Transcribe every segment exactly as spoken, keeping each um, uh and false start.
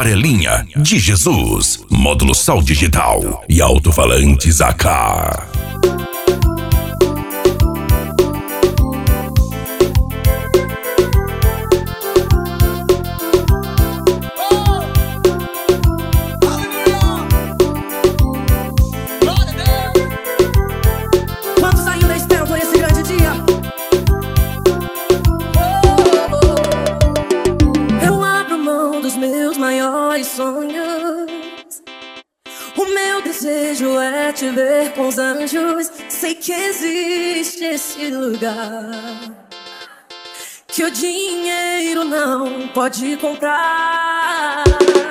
amarelinha de Jesus, módulo Sol Digital e alto-falantes A K. O meu desejo é te ver com os anjos. Sei que existe esse lugar que o dinheiro não pode comprar.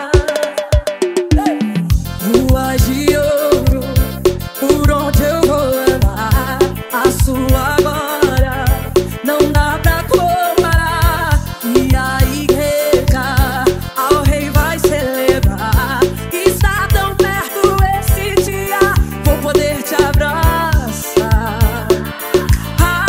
Ruas de ouro, por onde eu vou andar, a sua glória não dá pra comparar. E a igreja ao rei vai celebrar. Está tão perto esse dia, vou poder te abraçar. Ah,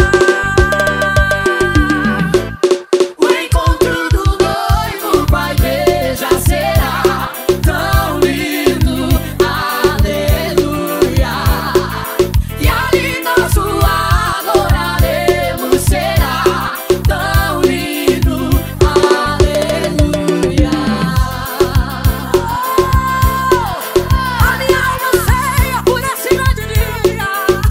o encontro do noivo com a igreja será tão lindo, aleluia. E ali nós o adoraremos, será tão lindo, aleluia. A minha alma anseia por esse grande dia.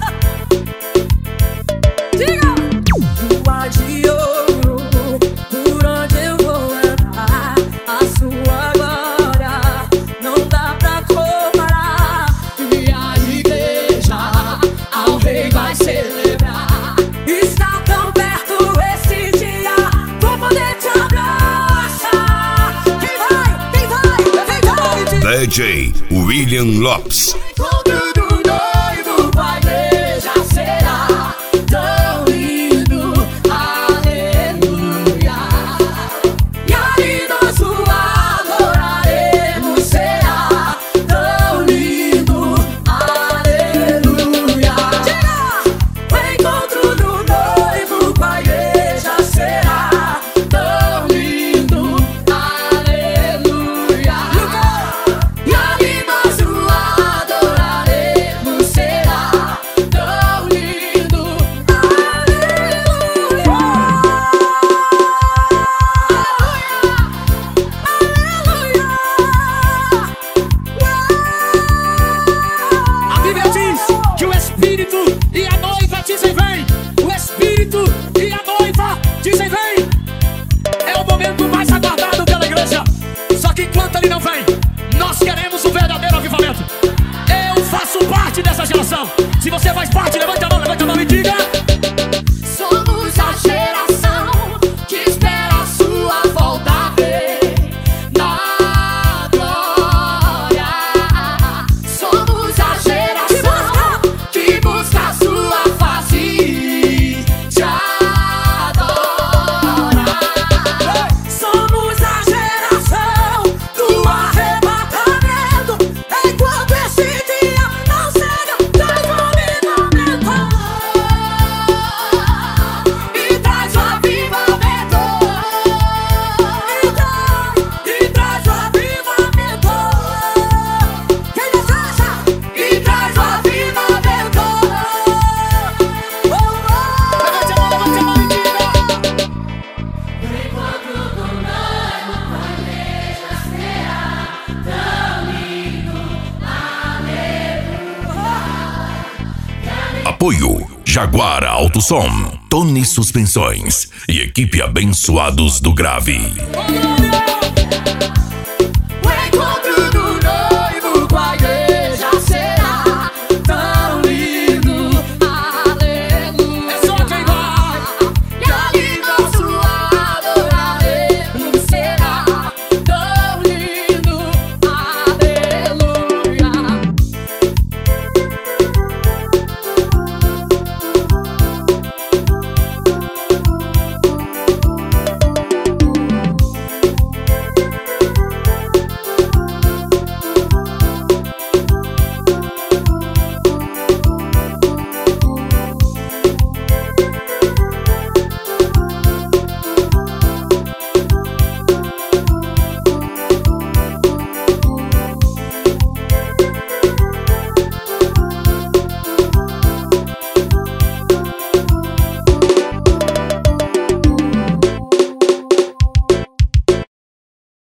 Diga! Rua de ouro, por onde eu vou andar, a sua glória não dá pra comparar. E a igreja ao rei vai celebrar. Está tão perto esse dia, vou poder te abraçar. Quem vai? Quem vai? Quem vai? D J William Lopes. O encontro do noivo com a igreja será tão lindo, aleluia. E ali nós o adoraremos, será tão lindo, aleluia. Diga! O encontro do noivo com a igreja será tão lindo, aleluia. E ali nós o adoraremos, será tão lindo, aleluia. A Bíblia diz que o Espírito e a noiva dizem vem. O Espírito e a noiva dizem vem. É o momento mais aguardado pela igreja. Só que enquanto ele não vem, nós queremos um verdadeiro avivamento. Eu faço parte dessa geração. Se você faz parte, levante a mão, levante a mão e diga: Somos a geração que espera a sua volta ver na glória. Somos a geração que busca a sua face e te adora. Somos a geração do arrebatamento. Enquanto esse dia não chega, traz o avivamento. E traz o avivamento. E traz, e traz o avivamento. Quem deseja? E traz o avivamento. Oh, oh. levante a mão, levante a mão e diga: Apoio Jaguar Alto Som, Tony Suspensões e equipe Abençoados do Grave. Glória!